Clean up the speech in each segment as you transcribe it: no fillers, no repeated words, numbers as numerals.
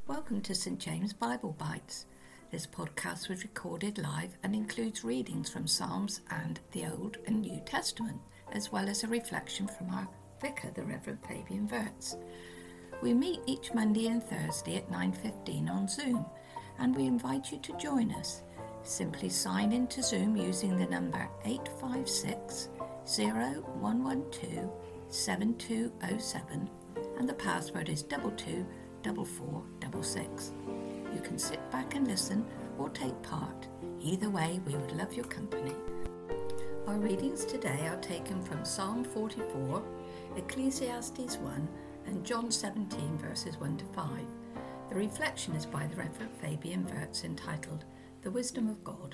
Welcome to St James Bible Bites. This podcast was recorded live and includes readings from Psalms and the Old and New Testament, as well as a reflection from our vicar, the Reverend Fabian Wirtz. We meet each Monday and Thursday at 9:15 on Zoom, and we invite you to join us. Simply sign into Zoom using the number 856 0112 7207, and the password is 224466. You can sit back and listen or take part. Either way, we would love your company. Our readings today are taken from Psalm 44, Ecclesiastes 1, and John 17 verses 1 to 5. The reflection is by the Reverend Fabian Wirtz entitled The Wisdom of God.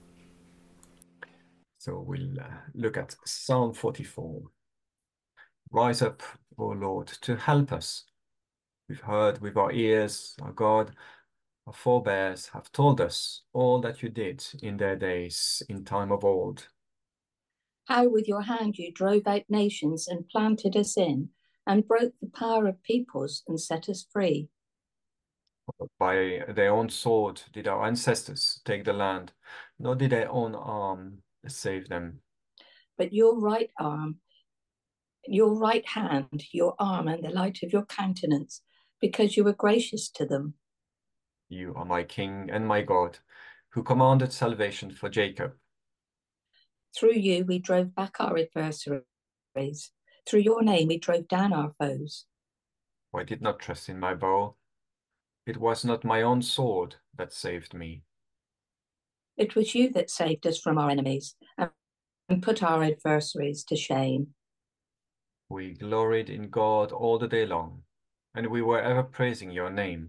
So we'll look at Psalm 44. Rise up, O Lord, to help us. We've heard with our ears, our God, our forebears have told us all that you did in their days, in time of old. How with your hand you drove out nations and planted us in, and broke the power of peoples and set us free. By their own sword did our ancestors take the land, nor did their own arm save them. But your right arm, your right hand, your arm, and the light of your countenance, because you were gracious to them. You are my King and my God, who commanded salvation for Jacob. Through you we drove back our adversaries. Through your name we drove down our foes. I did not trust in my bow. It was not my own sword that saved me. It was you that saved us from our enemies and put our adversaries to shame. We gloried in God all the day long, and we were ever praising your name.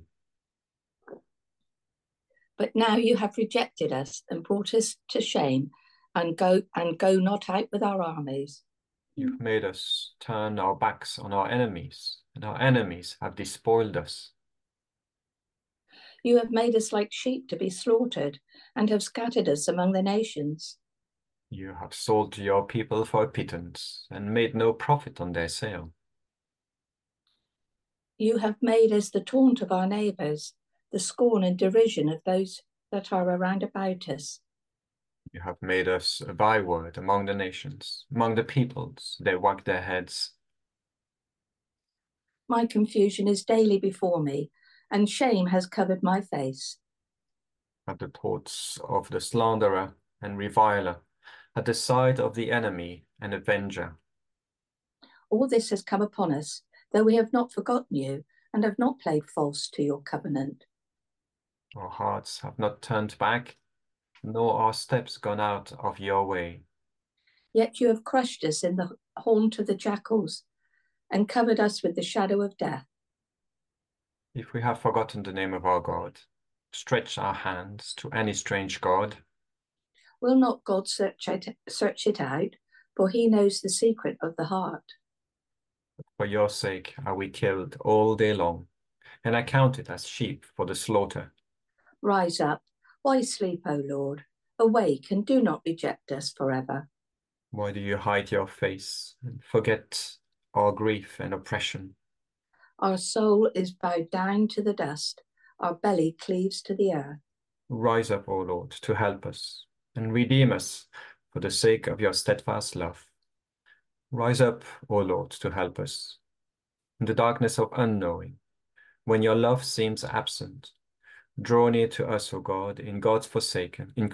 But now you have rejected us and brought us to shame, and go not out with our armies. You've made us turn our backs on our enemies, and our enemies have despoiled us. You have made us like sheep to be slaughtered, and have scattered us among the nations. You have sold your people for a pittance, and made no profit on their sale. You have made us the taunt of our neighbours, the scorn and derision of those that are around about us. You have made us a byword among the nations, among the peoples, they wag their heads. My confusion is daily before me, and shame has covered my face. At the thoughts of the slanderer and reviler, at the sight of the enemy and avenger. All this has come upon us, though we have not forgotten you, and have not played false to your covenant. Our hearts have not turned back, nor our steps gone out of your way. Yet you have crushed us in the haunt of the jackals, and covered us with the shadow of death. If we have forgotten the name of our God, stretch our hands to any strange god. Will not God search it out, for he knows the secret of the heart. For your sake are we killed all day long, and accounted as sheep for the slaughter. Rise up, why sleep, O Lord? Awake, and do not reject us forever. Why do you hide your face and forget our grief and oppression? Our soul is bowed down to the dust, our belly cleaves to the earth. Rise up, O Lord, to help us, and redeem us for the sake of your steadfast love. Rise up, O Lord, to help us. In the darkness of unknowing, when your love seems absent, draw near to us, O God, in Christ forsaken, in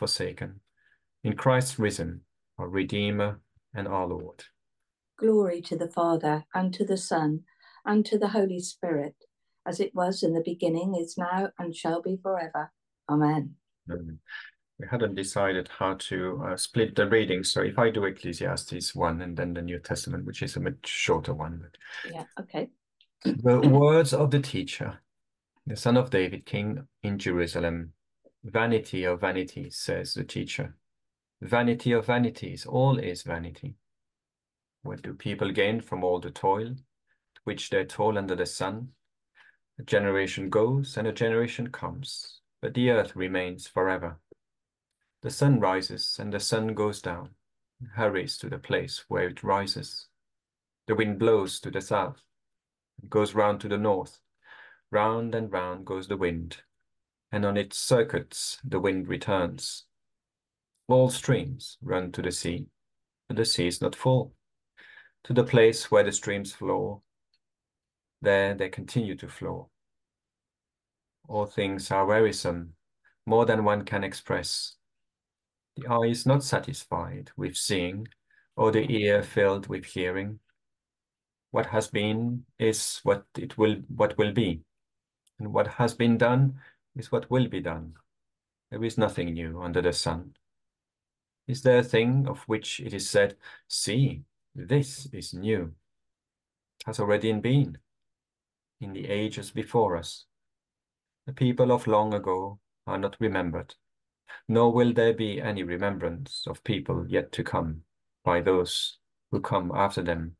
Christ risen, our Redeemer and our Lord. Glory to the Father, and to the Son, and to the Holy Spirit, as it was in the beginning, is now, and shall be forever. Amen. We hadn't decided how to split the reading, so if I do Ecclesiastes 1 and then the New Testament, which is a much shorter one. Yeah, okay. The words of the teacher, the son of David, king in Jerusalem. Vanity of vanities, says the teacher. Vanity of vanities, all is vanity. What do people gain from all the toil, to which they toil under the sun? A generation goes and a generation comes, but the earth remains forever. The sun rises and the sun goes down, and hurries to the place where it rises. The wind blows to the south, and goes round to the north. Round and round goes the wind, and on its circuits the wind returns. All streams run to the sea, but the sea is not full. To the place where the streams flow, there they continue to flow. All things are wearisome, more than one can express. The eye is not satisfied with seeing, or the ear filled with hearing. What has been is what will be, and what has been done is what will be done. There is nothing new under the sun. Is there a thing of which it is said, "See, this is new"? It has already been in the ages before us. The people of long ago are not remembered, nor will there be any remembrance of people yet to come by those who come after them.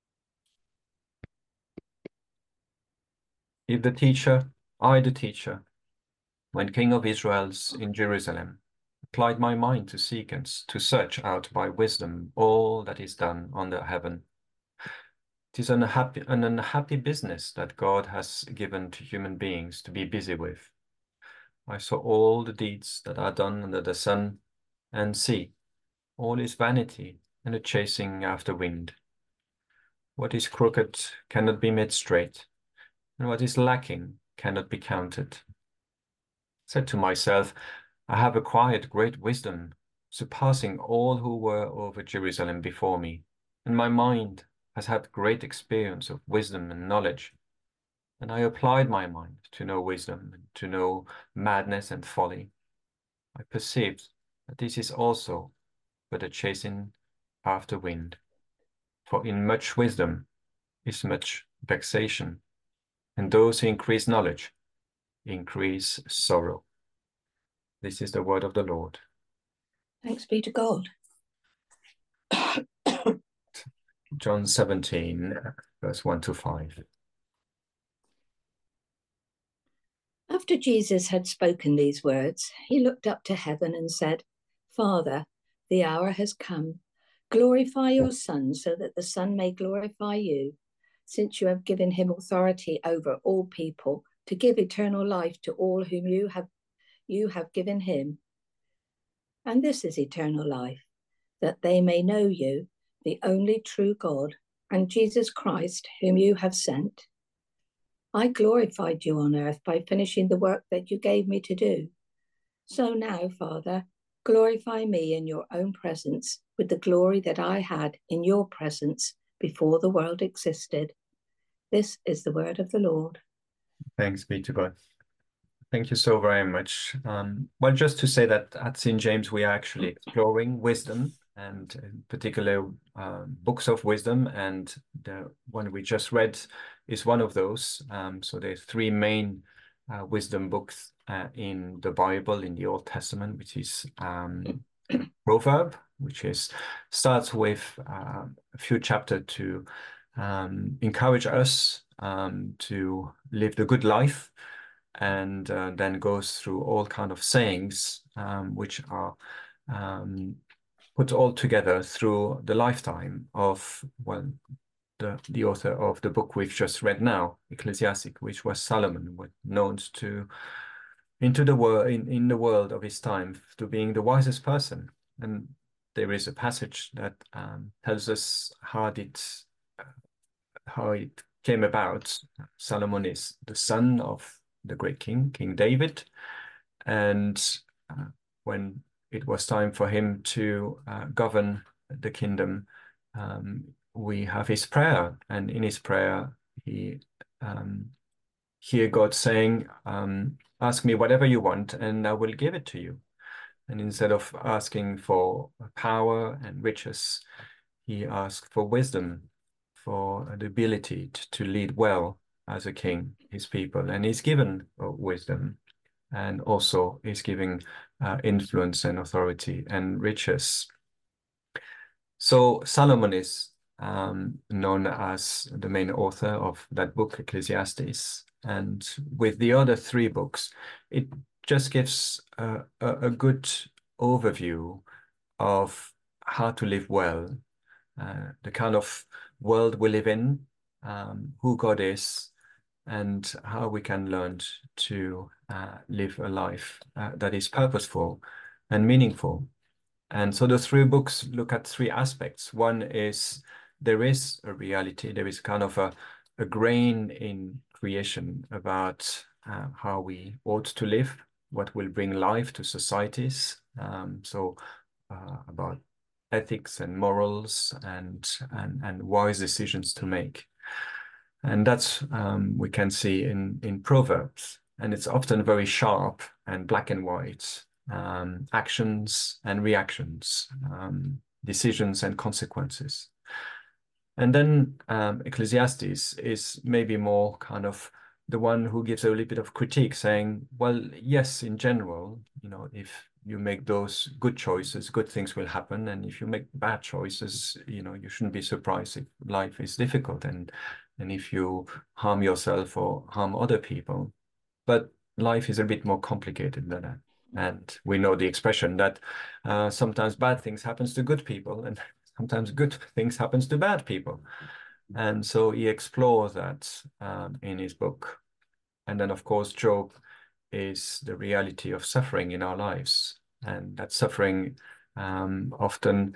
If the teacher, I the teacher, when King of Israel's in Jerusalem, applied my mind to seek and to search out by wisdom all that is done under heaven. It is an unhappy business that God has given to human beings to be busy with. I saw all the deeds that are done under the sun, and see, all is vanity and a chasing after wind. What is crooked cannot be made straight, and what is lacking cannot be counted. I said to myself, I have acquired great wisdom, surpassing all who were over Jerusalem before me, and my mind has had great experience of wisdom and knowledge. And I applied my mind to know wisdom, and to know madness and folly. I perceived that this is also but a chasing after wind. For in much wisdom is much vexation, and those who increase knowledge increase sorrow. This is the word of the Lord. Thanks be to God. John 17, verse 1 to 5. After Jesus had spoken these words, he looked up to heaven and said, Father, the hour has come. Glorify your Son, so that the Son may glorify you, since you have given him authority over all people, to give eternal life to all whom you have given him. And this is eternal life, that they may know you, the only true God, and Jesus Christ, whom you have sent. I glorified you on earth by finishing the work that you gave me to do. So now, Father, glorify me in your own presence with the glory that I had in your presence before the world existed. This is the word of the Lord. Thanks be to God. Thank you so very much. Well, just to say that at St. James, we are actually exploring wisdom, and in particular books of wisdom, and the one we just read is one of those. So there's three main wisdom books in the Bible, in the Old Testament, which is Proverb, which starts with a few chapters to encourage us to live the good life, and then goes through all kind of sayings which are put all together through the lifetime of, well, the author of the book we've just read now, Ecclesiastic, which was Solomon, known to in the world of his time to being the wisest person. And there is a passage that tells us how it came about. Solomon is the son of the great king, King David, and when it was time for him to govern the kingdom, we have his prayer, and in his prayer he hear God saying, ask me whatever you want and I will give it to you. And instead of asking for power and riches, he asked for wisdom, for the ability to lead well as a king, his people. And he's given wisdom, and also is giving influence and authority and riches. So Solomon is known as the main author of that book, Ecclesiastes. And with the other three books, it just gives a good overview of how to live well, the kind of world we live in, who God is, and how we can learn to live a life that is purposeful and meaningful. And so the three books look at three aspects. One is there is a reality, there is kind of a grain in creation about how we ought to live, what will bring life to societies. About ethics and morals and wise decisions to make. And that's we can see in Proverbs. And it's often very sharp and black and white, actions and reactions, decisions and consequences. And then Ecclesiastes is maybe more kind of the one who gives a little bit of critique, saying, well, yes, in general, if you make those good choices, good things will happen. And if you make bad choices, you shouldn't be surprised if life is difficult and if you harm yourself or harm other people. But life is a bit more complicated than that. And we know the expression that sometimes bad things happens to good people and sometimes good things happens to bad people. And so he explores that in his book. And then, of course, Job is the reality of suffering in our lives. And that suffering often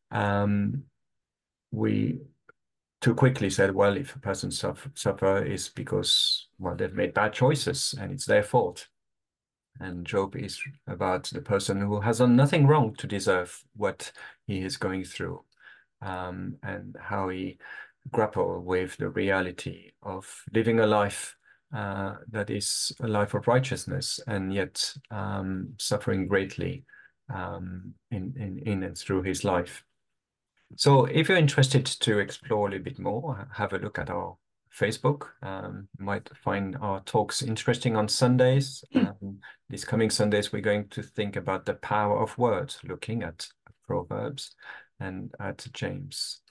we too quickly said, well, if a person suffer is because, well, they've made bad choices and it's their fault. And Job is about the person who has done nothing wrong to deserve what he is going through, and how he grapple with the reality of living a life that is a life of righteousness and yet suffering greatly in and through his life. So if you're interested to explore a little bit more, have a look at our Facebook. You might find our talks interesting on Sundays. These coming Sundays, we're going to think about the power of words, looking at Proverbs and at James.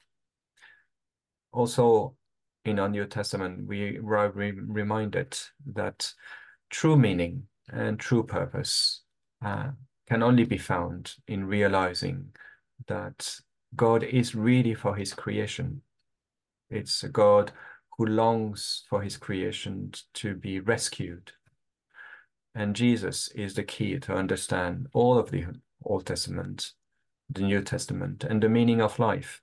Also, in our New Testament, we are reminded that true meaning and true purpose can only be found in realizing that God is really for his creation. It's a God who longs for his creation to be rescued. And Jesus is the key to understand all of the Old Testament, the New Testament, and the meaning of life.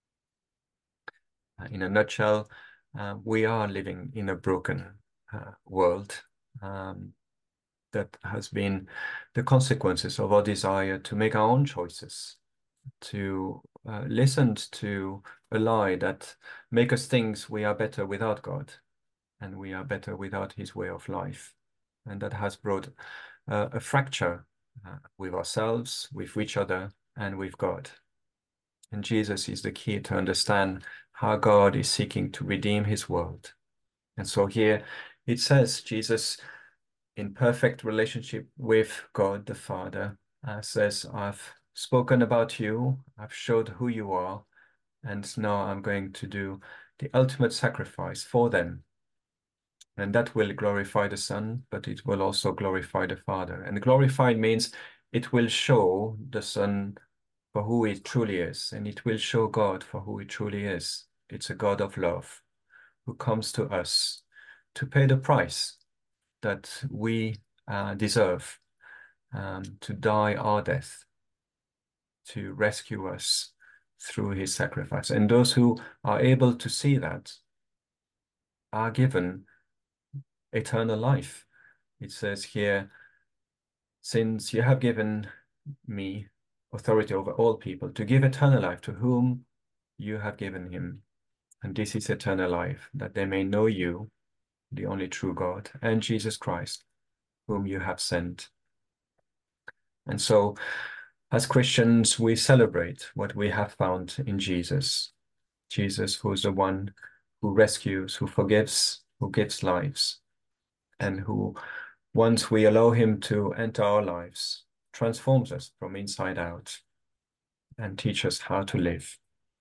In a nutshell, we are living in a broken world that has been the consequences of our desire to make our own choices, to listen to a lie that make us think we are better without God and we are better without his way of life. And that has brought a fracture with ourselves, with each other, and with God. And Jesus is the key to understand how God is seeking to redeem his world. And so here it says Jesus, in perfect relationship with God the Father, says, I've spoken about you, I've showed who you are, and now I'm going to do the ultimate sacrifice for them. And that will glorify the Son, but it will also glorify the Father. And glorified means it will show the Son for who he truly is, and it will show God for who he truly is. It's a God of love who comes to us to pay the price that we deserve, to die our death, to rescue us through his sacrifice. And those who are able to see that are given eternal life. It says here, since you have given me authority over all people to give eternal life to whom you have given him. And this is eternal life, that they may know you, the only true God, and Jesus Christ, whom you have sent. And so, as Christians, we celebrate what we have found in Jesus. Jesus, who is the one who rescues, who forgives, who gives lives, and who, once we allow him to enter our lives, transforms us from inside out and teaches us how to live.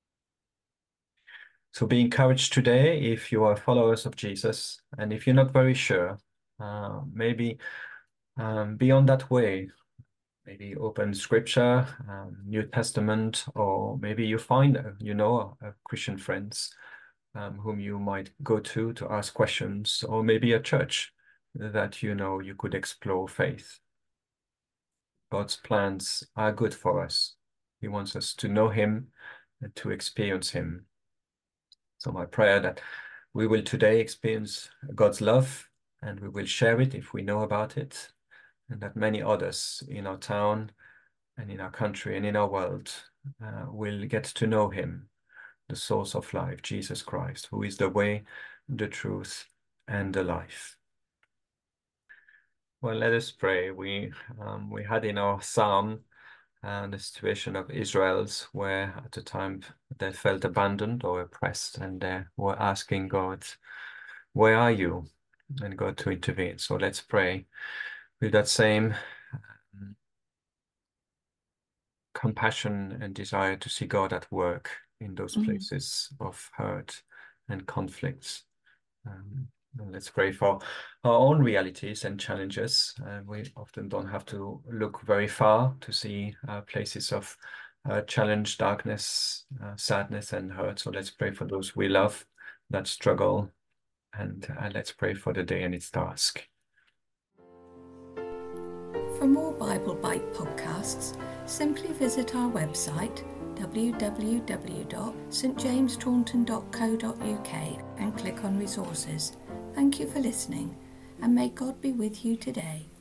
So be encouraged today if you are followers of Jesus, and if you're not very sure, maybe be on that way. Maybe open Scripture, New Testament, or maybe you find, Christian friends whom you might go to ask questions, or maybe a church that you could explore faith. God's plans are good for us. He wants us to know him and to experience him. So my prayer that we will today experience God's love, and we will share it if we know about it, and that many others in our town and in our country and in our world will get to know him, the source of life, Jesus Christ, who is the way, the truth, and the life. Well, let us pray. We had in our psalm the situation of Israel's, where at the time they felt abandoned or oppressed, and they were asking God, where are you? And God to intervene. So let's pray with that same compassion and desire to see God at work in those places of hurt and conflicts. And let's pray for our own realities and challenges. We often don't have to look very far to see places of challenge, darkness, sadness, and hurt. So let's pray for those we love that struggle, and let's pray for the day and its task. For more Bible Bite podcasts, simply visit our website www.stjamestaunton.co.uk and click on resources. Thank you for listening, and may God be with you today.